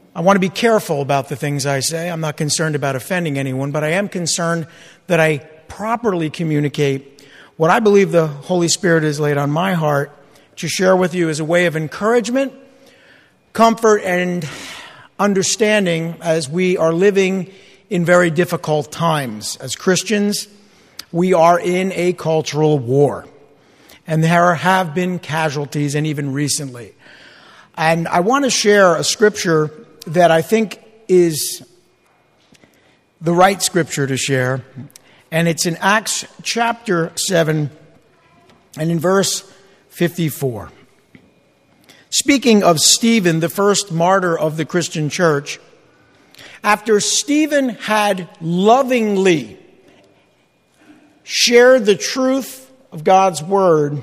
I want to be careful about the things I say. I'm not concerned about offending anyone, but I am concerned that I properly communicate what I believe the Holy Spirit has laid on my heart to share with you as a way of encouragement, comfort, and understanding as we are living in very difficult times. As Christians, we are in a cultural war, and there have been casualties, and even recently. And I want to share a scripture that I think is the right scripture to share, and it's in Acts chapter 7 and in verse 54. Speaking of Stephen, the first martyr of the Christian church, after Stephen had lovingly shared the truth of God's word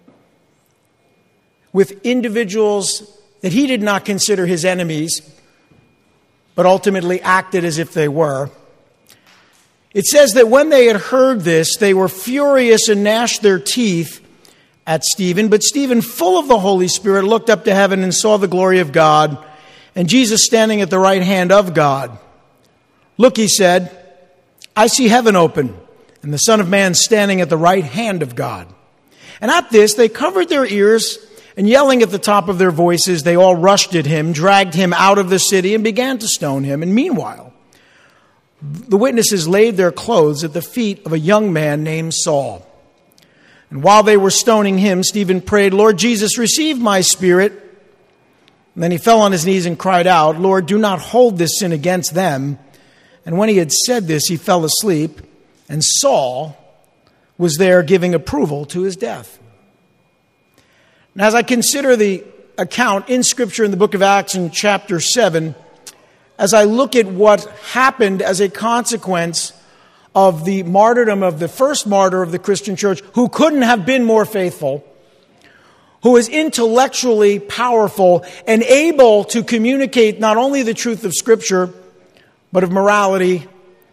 with individuals that he did not consider his enemies, but ultimately acted as if they were, it says that when they had heard this, they were furious and gnashed their teeth at Stephen. But Stephen, full of the Holy Spirit, looked up to heaven and saw the glory of God, and Jesus standing at the right hand of God. Look, he said, I see heaven open, and the Son of Man standing at the right hand of God. And at this, they covered their ears, and yelling at the top of their voices, they all rushed at him, dragged him out of the city, and began to stone him. And meanwhile, the witnesses laid their clothes at the feet of a young man named Saul. And while they were stoning him, Stephen prayed, Lord Jesus, receive my spirit. And then he fell on his knees and cried out, Lord, do not hold this sin against them. And when he had said this, he fell asleep, and Saul was there giving approval to his death. And as I consider the account in Scripture in the book of Acts in chapter 7, as I look at what happened as a consequence of the martyrdom of the first martyr of the Christian church, who couldn't have been more faithful, who is intellectually powerful and able to communicate not only the truth of Scripture, but of morality.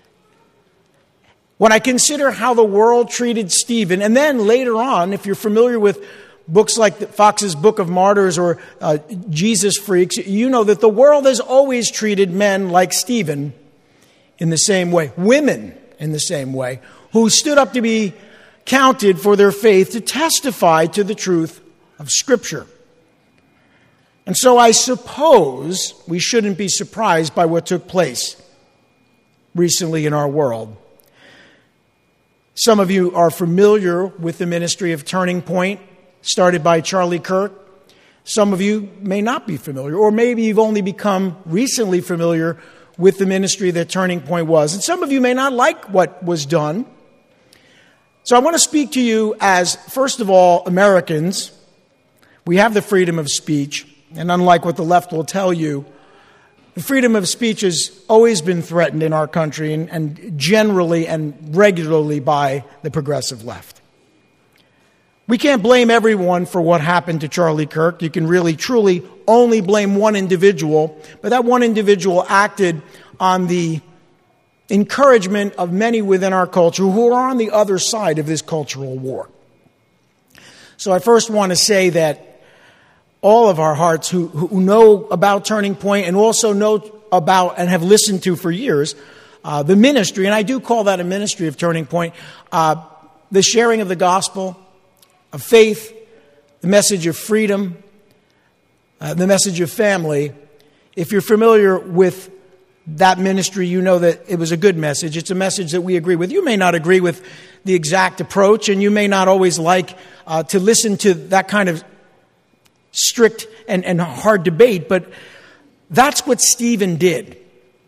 When I consider how the world treated Stephen, and then later on, if you're familiar with books like Fox's Book of Martyrs or Jesus Freaks, you know that the world has always treated men like Stephen in the same way, women in the same way, who stood up to be counted for their faith to testify to the truth of Scripture. And so I suppose we shouldn't be surprised by what took place recently in our world. Some of you are familiar with the ministry of Turning Point, started by Charlie Kirk. Some of you may not be familiar, or maybe you've only become recently familiar with the ministry that Turning Point was. And some of you may not like what was done. So I want to speak to you as, first of all, Americans. We have the freedom of speech, and unlike what the left will tell you, the freedom of speech has always been threatened in our country, and generally and regularly by the progressive left. We can't blame everyone for what happened to Charlie Kirk. You can really, truly only blame one individual, but that one individual acted on the encouragement of many within our culture who are on the other side of this cultural war. So I first want to say that all of our hearts who know about Turning Point and also know about and have listened to for years the ministry, and I do call that a ministry of Turning Point, the sharing of the gospel, of faith, the message of freedom, the message of family. If you're familiar with that ministry, you know that it was a good message. It's a message that we agree with. You may not agree with the exact approach, and you may not always like to listen to that kind of strict and hard debate, but that's what Stephen did.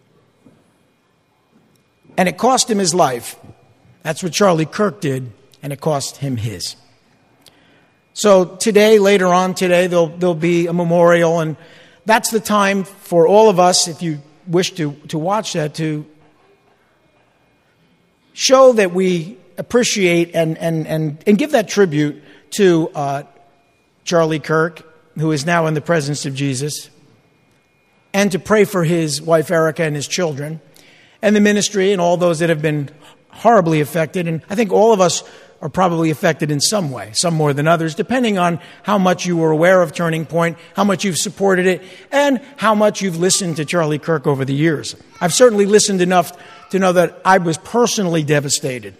And it cost him his life. That's what Charlie Kirk did, and it cost him his. So today, later on today, there'll be a memorial, and that's the time for all of us, if you wish to watch that, to show that we appreciate and give that tribute to Charlie Kirk, who is now in the presence of Jesus, and to pray for his wife Erica and his children, and the ministry and all those that have been horribly affected. And I think all of us are probably affected in some way, some more than others, depending on how much you were aware of Turning Point, how much you've supported it, and how much you've listened to Charlie Kirk over the years. I've certainly listened enough to know that I was personally devastated.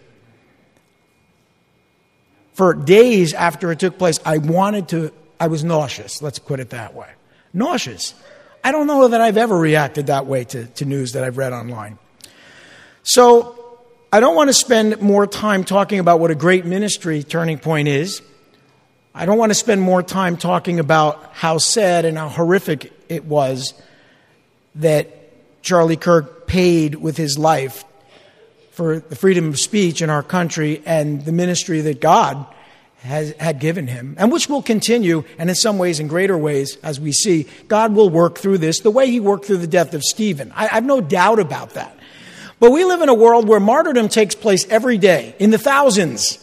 For days after it took place, I was nauseous, let's put it that way. Nauseous. I don't know that I've ever reacted that way to news that I've read online. So, I don't want to spend more time talking about what a great ministry Turning Point is. I don't want to spend more time talking about how sad and how horrific it was that Charlie Kirk paid with his life for the freedom of speech in our country and the ministry that God had given him, and which will continue, and in some ways, in greater ways, as we see, God will work through this the way he worked through the death of Stephen. I have no doubt about that. But we live in a world where martyrdom takes place every day, in the thousands.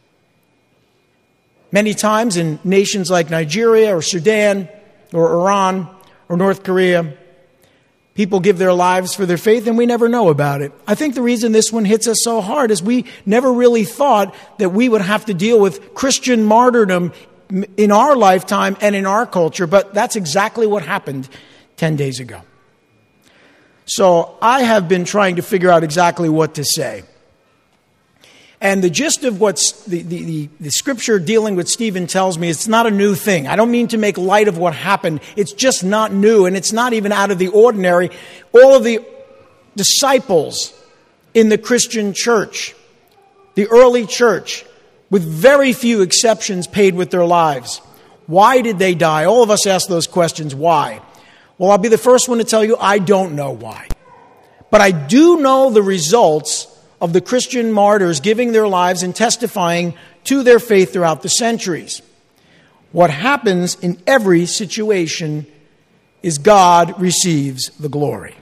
Many times in nations like Nigeria or Sudan or Iran or North Korea, people give their lives for their faith and we never know about it. I think the reason this one hits us so hard is we never really thought that we would have to deal with Christian martyrdom in our lifetime and in our culture, but that's exactly what happened 10 days ago. So I have been trying to figure out exactly what to say. And the gist of what's the scripture dealing with Stephen tells me, it's not a new thing. I don't mean to make light of what happened. It's just not new, and it's not even out of the ordinary. All of the disciples in the Christian church, the early church, with very few exceptions, paid with their lives. Why did they die? All of us ask those questions. Why? Well, I'll be the first one to tell you I don't know why. But I do know the results of the Christian martyrs giving their lives and testifying to their faith throughout the centuries. What happens in every situation is God receives the glory.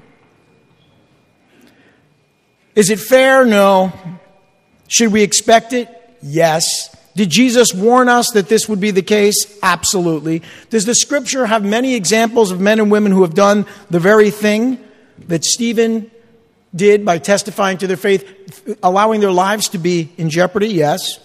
Is it fair? No. Should we expect it? Yes. Did Jesus warn us that this would be the case? Absolutely. Does the scripture have many examples of men and women who have done the very thing that Stephen did by testifying to their faith, allowing their lives to be in jeopardy? Yes.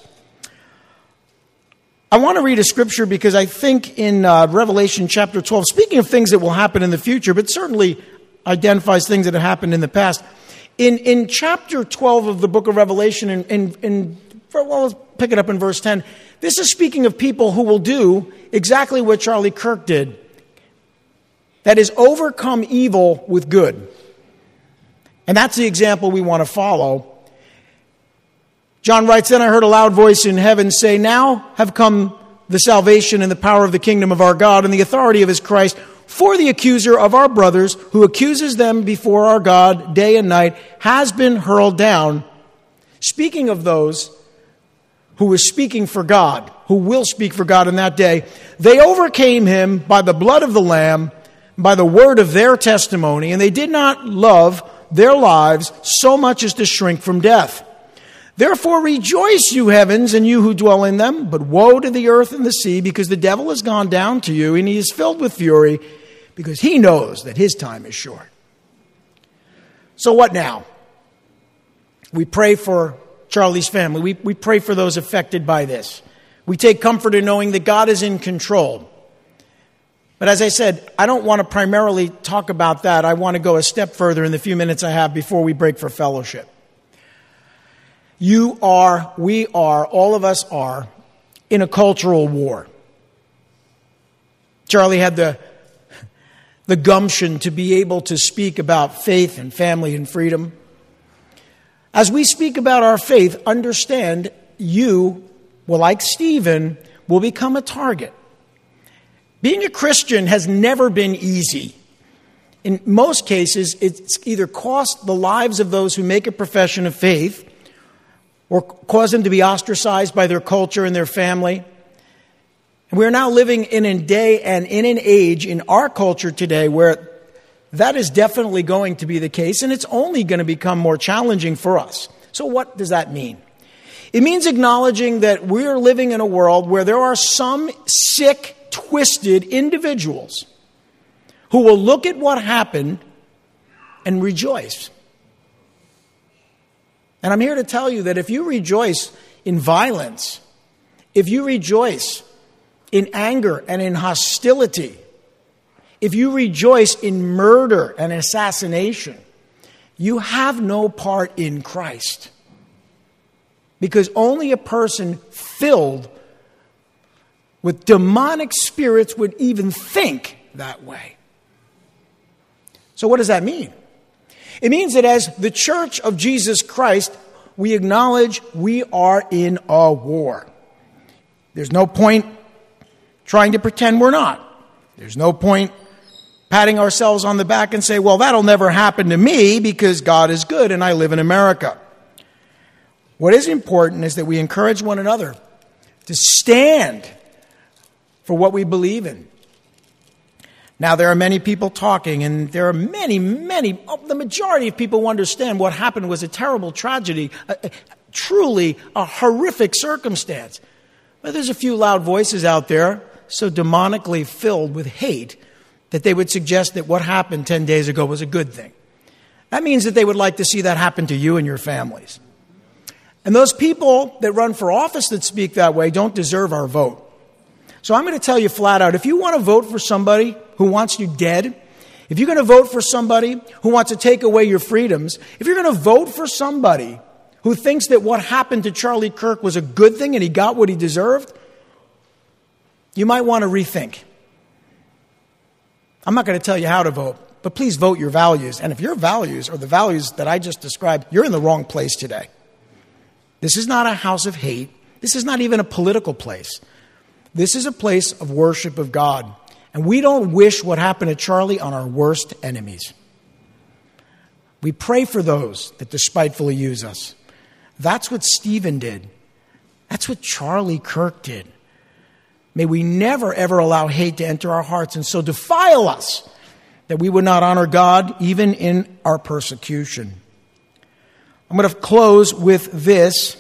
I want to read a scripture because I think in Revelation chapter 12, speaking of things that will happen in the future, but certainly identifies things that have happened in the past. In chapter 12 of the book of Revelation, let's pick it up in verse 10. This is speaking of people who will do exactly what Charlie Kirk did. That is, overcome evil with good. And that's the example we want to follow. John writes, "Then I heard a loud voice in heaven say, 'Now have come the salvation and the power of the kingdom of our God and the authority of his Christ. For the accuser of our brothers, who accuses them before our God day and night, has been hurled down.'" Speaking of those who is speaking for God, who will speak for God in that day, "They overcame him by the blood of the Lamb, by the word of their testimony, and they did not love their lives so much as to shrink from death. Therefore rejoice, you heavens, and you who dwell in them, but woe to the earth and the sea, because the devil has gone down to you, and he is filled with fury, because he knows that his time is short." So what now? We pray for Charlie's family. We pray for those affected by this. We take comfort in knowing that God is in control. But as I said, I don't want to primarily talk about that. I want to go a step further in the few minutes I have before we break for fellowship. You are, we are, all of us are in a cultural war. Charlie had the gumption to be able to speak about faith and family and freedom. As we speak about our faith, understand you, well, like Stephen, will become a target. Being a Christian has never been easy. In most cases, it's either cost the lives of those who make a profession of faith or cause them to be ostracized by their culture and their family. And we are now living in a day and in an age in our culture today where that is definitely going to be the case, and it's only going to become more challenging for us. So what does that mean? It means acknowledging that we're living in a world where there are some sick, twisted individuals who will look at what happened and rejoice. And I'm here to tell you that if you rejoice in violence, if you rejoice in anger and in hostility, if you rejoice in murder and assassination, you have no part in Christ. Because only a person filled with demonic spirits would even think that way. So what does that mean? It means that as the Church of Jesus Christ, we acknowledge we are in a war. There's no point trying to pretend we're not. There's no point patting ourselves on the back and say, well, that'll never happen to me because God is good and I live in America. What is important is that we encourage one another to stand for what we believe in. Now, there are many people talking, and there are many, the majority of people who understand what happened was a terrible tragedy, truly a horrific circumstance. But there's a few loud voices out there so demonically filled with hate that they would suggest that what happened 10 days ago was a good thing. That means that they would like to see that happen to you and your families. And those people that run for office that speak that way don't deserve our vote. So I'm going to tell you flat out, if you want to vote for somebody who wants you dead, if you're going to vote for somebody who wants to take away your freedoms, if you're going to vote for somebody who thinks that what happened to Charlie Kirk was a good thing and he got what he deserved, you might want to rethink. I'm not going to tell you how to vote, but please vote your values. And if your values are the values that I just described, you're in the wrong place today. This is not a house of hate. This is not even a political place. This is a place of worship of God. And we don't wish what happened to Charlie on our worst enemies. We pray for those that despitefully use us. That's what Stephen did. That's what Charlie Kirk did. May we never, ever allow hate to enter our hearts and so defile us that we would not honor God even in our persecution. I'm going to close with this.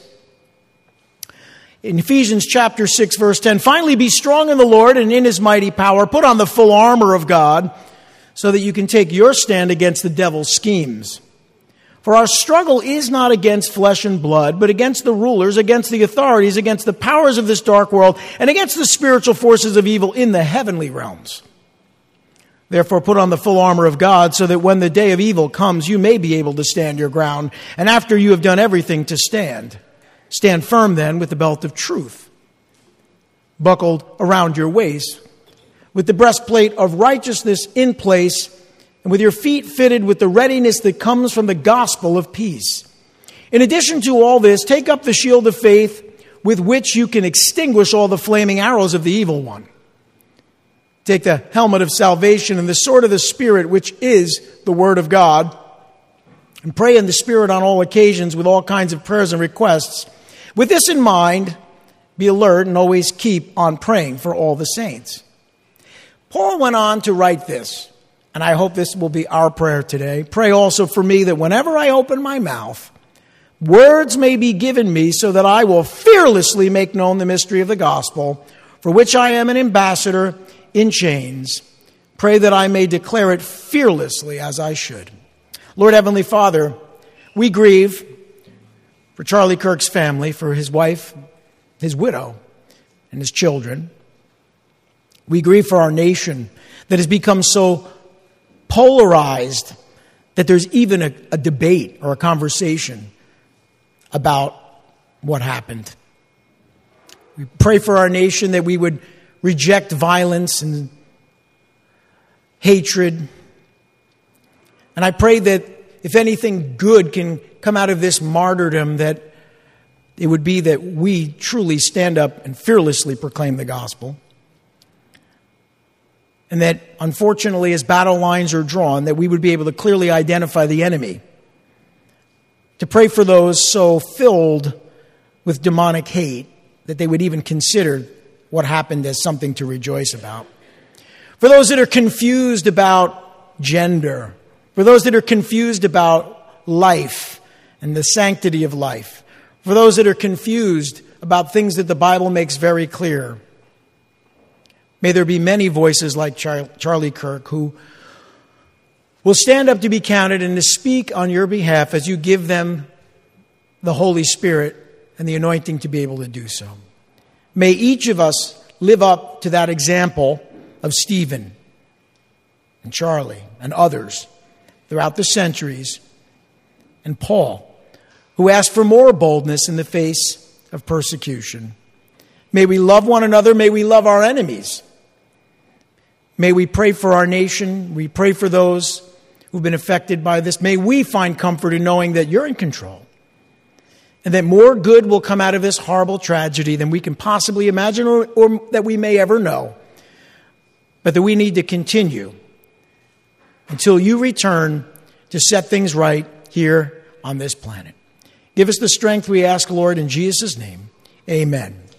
In Ephesians chapter 6, verse 10, finally be strong in the Lord and in his mighty power. Put on the full armor of God so that you can take your stand against the devil's schemes. For our struggle is not against flesh and blood, but against the rulers, against the authorities, against the powers of this dark world, and against the spiritual forces of evil in the heavenly realms. Therefore, put on the full armor of God so that when the day of evil comes, you may be able to stand your ground. And after you have done everything to stand, stand firm then with the belt of truth buckled around your waist, with the breastplate of righteousness in place, and with your feet fitted with the readiness that comes from the gospel of peace. In addition to all this, take up the shield of faith with which you can extinguish all the flaming arrows of the evil one. Take the helmet of salvation and the sword of the Spirit, which is the word of God, and pray in the Spirit on all occasions with all kinds of prayers and requests. With this in mind, be alert and always keep on praying for all the saints. Paul went on to write this, and I hope this will be our prayer today. Pray also for me that whenever I open my mouth, words may be given me so that I will fearlessly make known the mystery of the gospel, for which I am an ambassador in chains. Pray that I may declare it fearlessly as I should. Lord Heavenly Father, we grieve for Charlie Kirk's family, for his wife, his widow, and his children. We grieve for our nation that has become so polarized that there's even a debate or a conversation about what happened. We pray for our nation that we would reject violence and hatred. And I pray that if anything good can come out of this martyrdom, that it would be that we truly stand up and fearlessly proclaim the gospel. And that, unfortunately, as battle lines are drawn, that we would be able to clearly identify the enemy. To pray for those so filled with demonic hate that they would even consider what happened as something to rejoice about. For those that are confused about gender, for those that are confused about life and the sanctity of life, for those that are confused about things that the Bible makes very clear, may there be many voices like Charlie Kirk who will stand up to be counted and to speak on your behalf as you give them the Holy Spirit and the anointing to be able to do so. May each of us live up to that example of Stephen and Charlie and others throughout the centuries, and Paul, who asked for more boldness in the face of persecution. May we love one another. May we love our enemies. May we pray for our nation. We pray for those who've been affected by this. May we find comfort in knowing that you're in control and that more good will come out of this horrible tragedy than we can possibly imagine or that we may ever know. But that we need to continue until you return to set things right here on this planet. Give us the strength we ask, Lord, in Jesus' name. Amen.